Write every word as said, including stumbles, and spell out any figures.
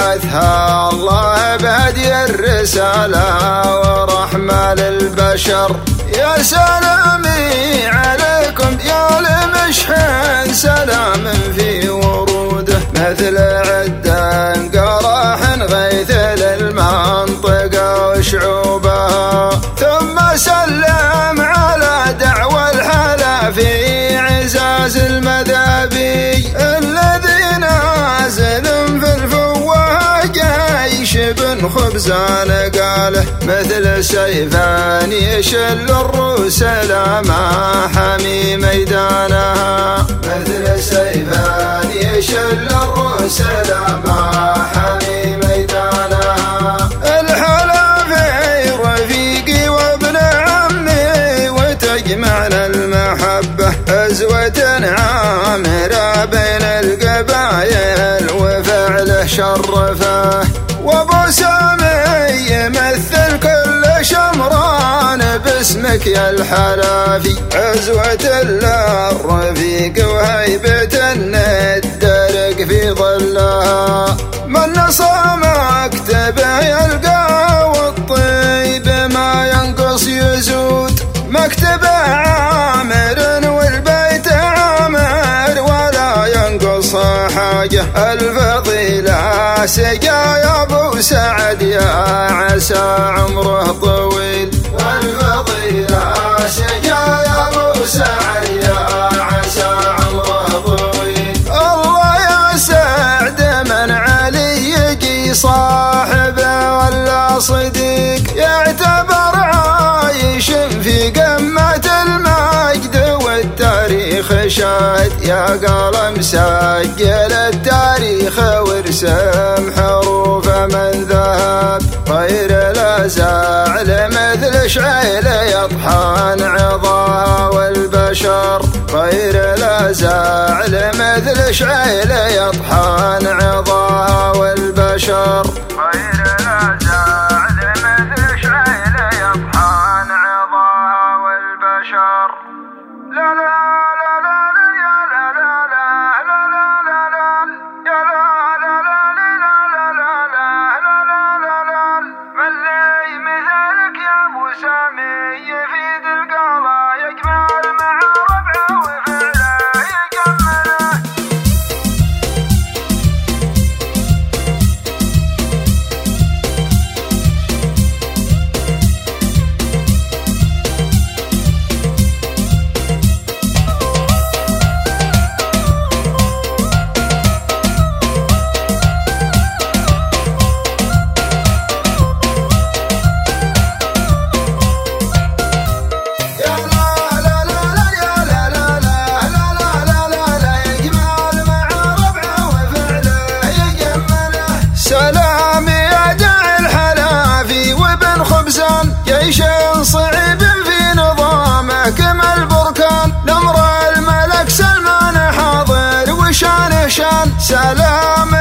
بعثها الله بهدي الرسالة ورحمة للبشر. يا سلامي عليكم يا لمشحن سلام في وروده، مثل عدا قراح غيث للمنطقة وشعوبها. ثم سلم على دعوى الحلا في عزاز المذابي، الذي نازل في الفواه جيش بن خبزان قاله، مثل سيفان يشل الروس لما حمي ميدانها، مثل سيفان يشل الروس لما حمي ميدانها. الحلا في رفيقي وابن عمي وتجمعنا المحبة، أزوة عامرة بين القبايل وفعله شرفه. وابو سامي يمثل كل شمران باسمك يا الحلافي، عزوة للرفيق وهيبة ندرك في ظلها. من نصام مكتبه يلقى والطيب ما ينقص يزود، مكتبه عامر والبيت عامر ولا ينقص حاجة. الفضيلة سقا يا ابو سعد يا عسى عمره طويل، والفضيلة سقا يا ابو سعد يا عسى عمره طويل. الله يا سعد من علي يجي صاحبه ولا صديق، يعتبر عايش في قمة المجد والتاريخ شاهد. يا قلم سجل التاريخ وارسم حروف من ذهب، غير لا زعل مثل شعيل يطحن عظاها والبشر، غير لا زعل مثل شعيل يطحن عظاها والبشر، غير لا زعل مثل شعيل يطحن عظاها والبشر. لا لا جيش صعب في نظامه كما البركان، نمر الملك سلمان حاضر وشان شان. سلام